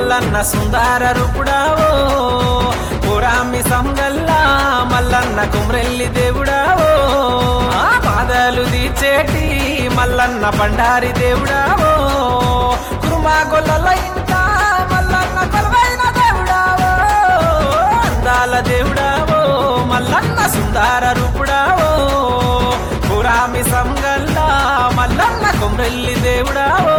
మల్లన్న సుందర రూపుడావో పురామి సంగల్లా మల్లన్న కుమ్రెల్లి దేవుడావో బాధలు తీర్చేటి మల్లన్న బండారి దేవుడావో కురుమా గొల్లల ఇంట మల్లన్న కొలువైన దేవుడావో అందాల దేవుడావో మల్లన్న సుందర రూపుడావో పురామి సంగల్లా మల్లన్న కుమ్రెల్లి దేవుడావో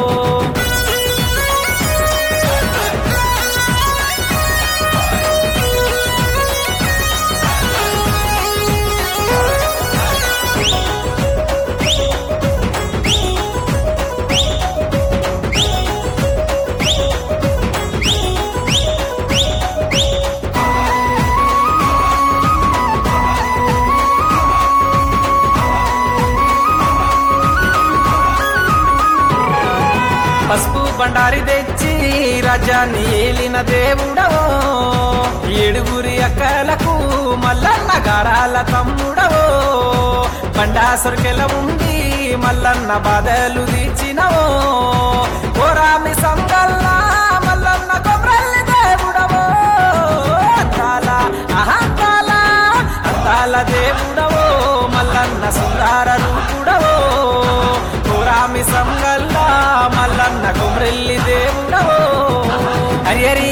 పసుపు బండారి తెచ్చి రాజ్యాన్ని ఏలిన దేవుడవో ఏడుగురి అక్కలకు మల్లన్న గారాల తమ్ముడవో బండాసురికెల ఉండి మల్లన్న బాధలు తీర్చినవో కోరామి సంగల్లా మల్లన్న కొమ్రెల్లి దేవుడవో అందాల అహంతాల అందాల దేవుడవో మల్లన్న సుందర రూపుడవో కోరామి సంగల్లా మల్లన్న కుమ్రెల్లి దేవుడవో హరియరి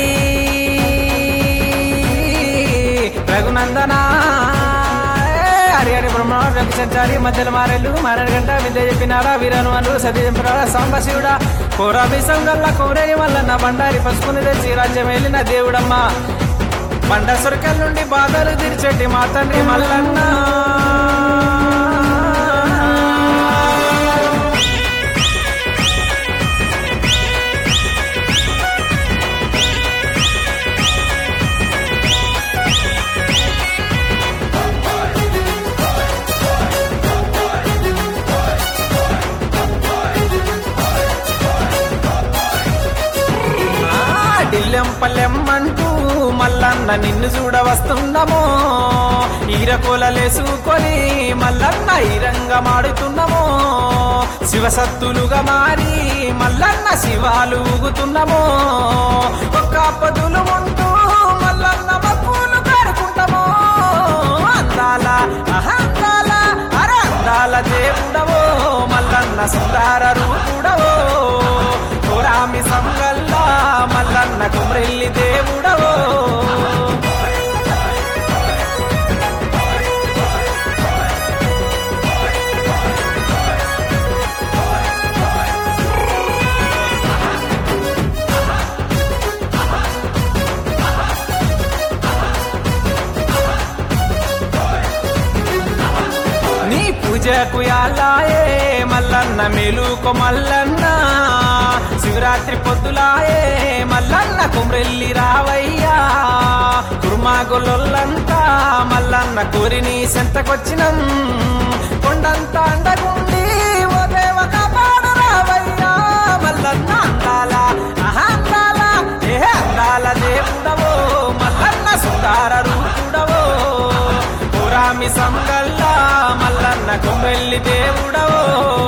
రఘునందన హరియరి బ్రహ్మ సంచారి మధ్యల మారెల్లు మారడు గంట విద్య చెప్పినారా వీరను అను సతీ చంపరాడా సాంబశివుడా కోరామి సంగల్లా కుమ్రెల్లి మల్లన్న బండారి పసుపుని తెచ్చి రాజ్యం వెళ్ళిన దేవుడమ్మ బండ సురకల నుండి బాధలు తీర్చెట్టి మా తండ్రి మల్లన్న ఢిల్లెం పల్లెమ్మంటూ మల్లన్న నిన్ను చూడ వస్తున్నామో ఈరకోలలేసుకొని మల్లన్న ఈరంగమాడుతున్నామో శివసత్తులుగా మారి మల్లన్న శివాలు ఊగుతున్నామో ఒక్క పదులు ఉంటూ మల్లన్న మక్కులు కారుకుంటామో అందాల అహందాల అరందాల దేవుడవో మల్లన్న సుందర రూపుడవో కోరామి సంగల్లా మల్లన్న కుమ్రెల్లి దేవుడవో నీ పూజకు యాలాయే మల్లన్న మేలుకో మల్లన్న శివరాత్రి పొద్దులాయే మల్లన్న కుమ్రెల్లి రావయ్యా కుర్మా గొల్లొల్లంతా మల్లన్న కోరిని సెంతకొచ్చినం కొండంతా అండగుండి ఓ దేవ కాపాడు రావయ్యా మల్లన్న అందాల అహందాల ఏ అందాల దేవుడవో మల్లన్న సుందర రూపుడవో పురామి సంగల్లా మల్లన్న కుమ్రెల్లి దేవుడవో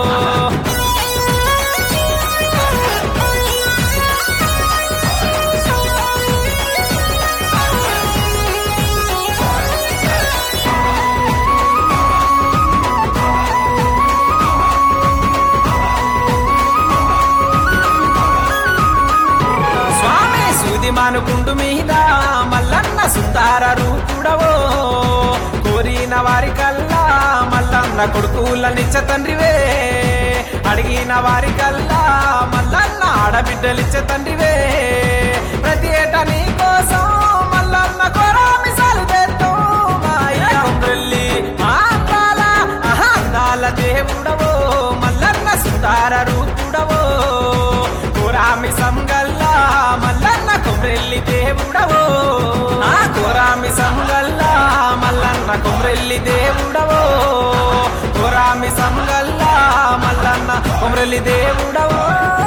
మానుకుండు మీద మల్లన్న సుందర రూపుడవో కోరిన వారికల్లా మల్లన్న కొడుకులనిచ్చ తండ్రివే అడిగిన వారికల్లా మల్లన్న ఆడబిడ్డలిచ్చ తండ్రివే ప్రతి ఏటా నీ కోసం మల్లన్న కోరామి సాలు చేత్తో మాయల్లి అందాల అహందాల దేవుడవో మల్లన్న సుందర రూపుడవో కోరామి సంగల్లా మల్లన్న కుమ్రెల్లి దేవుడవో కోరామి సంగల్లా మల్లన్న కుమ్రెల్లి దేవుడవో కోరామి సంగల్లా మల్లన్న కుమ్రెల్లి దేవుడవో